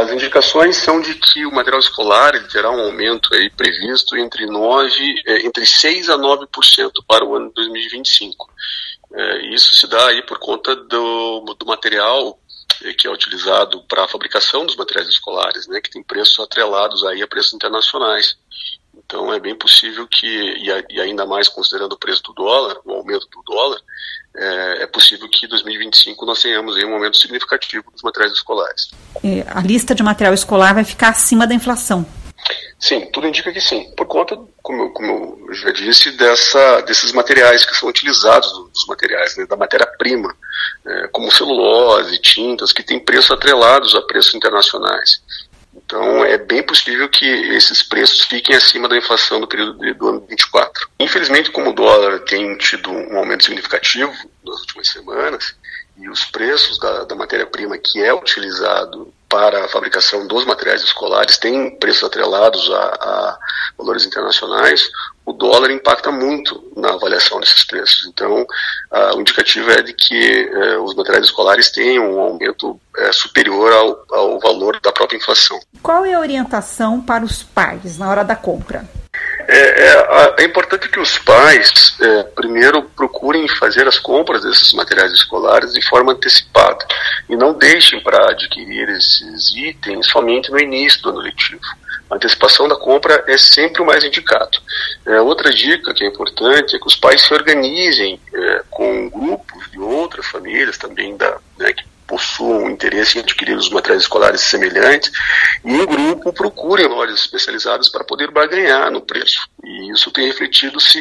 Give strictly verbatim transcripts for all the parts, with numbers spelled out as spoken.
As indicações são de que o material escolar ele terá um aumento aí previsto entre, nove, entre seis a nove por cento para o ano de dois mil e vinte e cinco. É, isso se dá aí por conta do, do material que é utilizado para a fabricação dos materiais escolares, né, que tem preços atrelados aí a preços internacionais. Então é bem possível que, e ainda mais considerando o preço do dólar, o aumento do dólar, é, é possível que em dois mil e vinte e cinco nós tenhamos aí um aumento significativo dos materiais escolares. É, a lista de material escolar vai ficar acima da inflação? Sim, tudo indica que sim, por conta, como eu, como eu já disse, dessa, desses materiais que são utilizados, dos materiais, né, da matéria-prima, é, como celulose, tintas, que têm preços atrelados a preços internacionais. Então é bem possível que esses preços fiquem acima da inflação do período de, do ano vinte e quatro. Infelizmente, como o dólar tem tido um aumento significativo nas últimas semanas, e os preços da, da matéria-prima que é utilizado para a fabricação dos materiais escolares têm preços atrelados a, a valores internacionais, o dólar impacta muito na avaliação desses preços. Então, a, o indicativo é de que eh, os materiais escolares tenham um aumento eh, superior ao, ao valor da própria inflação. Qual é a orientação para os pais na hora da compra? É, é, é importante que os pais, é, primeiro, procurem fazer as compras desses materiais escolares de forma antecipada e não deixem para adquirir esses itens somente no início do ano letivo. A antecipação da compra é sempre o mais indicado. É, outra dica que é importante é que os pais se organizem é, com grupos de outras famílias também da, né, que possuam interesse em adquirir os materiais escolares semelhantes e em grupo procurem lojas especializadas para poder barganhar no preço. E isso tem refletido-se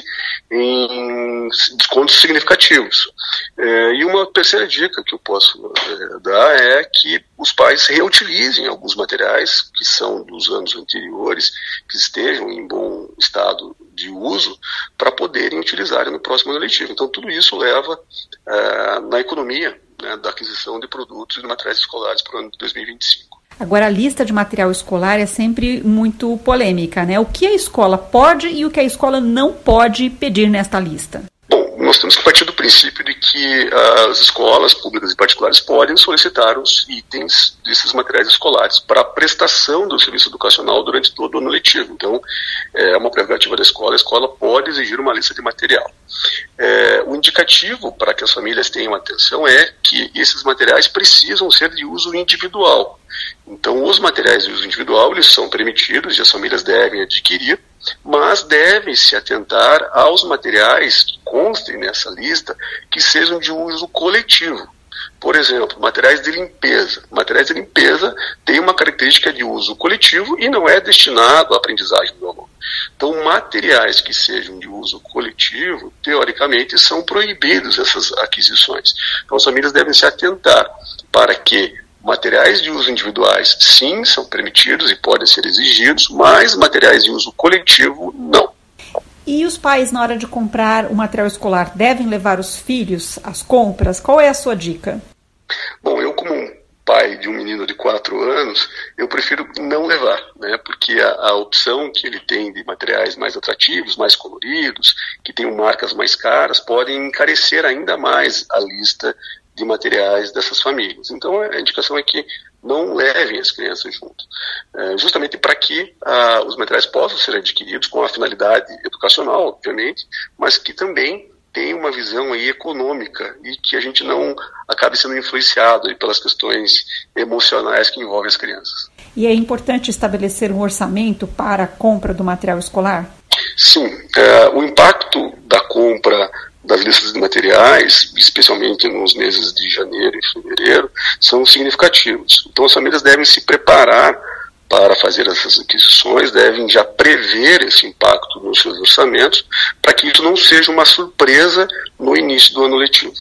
em descontos significativos. É, e uma terceira dica que eu posso é, dar é que os pais reutilizem alguns materiais que são dos anos anteriores, que estejam em bom estado de uso, para poderem utilizar no próximo ano letivo. Então tudo isso leva é, na economia, né, da aquisição de produtos e de materiais escolares para o ano de dois mil e vinte e cinco. Agora, a lista de material escolar é sempre muito polêmica, né? O que a escola pode e o que a escola não pode pedir nesta lista? Bom, nós temos que partir do princípio de que as escolas públicas e particulares podem solicitar os itens desses materiais escolares para a prestação do serviço educacional durante todo o ano letivo. Então, é uma prerrogativa da escola, a escola pode exigir uma lista de material. É, o indicativo para que as famílias tenham atenção é que esses materiais precisam ser de uso individual. Então, os materiais de uso individual, eles são permitidos e as famílias devem adquirir, mas devem se atentar aos materiais que constem nessa lista que sejam de uso coletivo. Por exemplo, materiais de limpeza. Materiais de limpeza têm uma característica de uso coletivo e não é destinado à aprendizagem do aluno. Então, materiais que sejam de uso coletivo, teoricamente, são proibidos essas aquisições. Então, as famílias devem se atentar para que materiais de uso individuais, sim, são permitidos e podem ser exigidos, mas materiais de uso coletivo, não. E os pais, na hora de comprar o material escolar, devem levar os filhos às compras? Qual é a sua dica? Bom, eu como pai de um menino de quatro anos, eu prefiro não levar, né? Porque a, a opção que ele tem de materiais mais atrativos, mais coloridos, que tenham marcas mais caras, podem encarecer ainda mais a lista de materiais dessas famílias. Então a indicação é que não levem as crianças juntos, é, justamente para que ah, os materiais possam ser adquiridos com a finalidade educacional, obviamente, mas que também tem uma visão aí econômica e que a gente não acabe sendo influenciado aí pelas questões emocionais que envolvem as crianças. E é importante estabelecer um orçamento para a compra do material escolar? Sim, é, o impacto da compra das listas de materiais, especialmente nos meses de janeiro e fevereiro, são significativos. Então as famílias devem se preparar para fazer essas aquisições, devem já prever esse impacto nos seus orçamentos, para que isso não seja uma surpresa no início do ano letivo.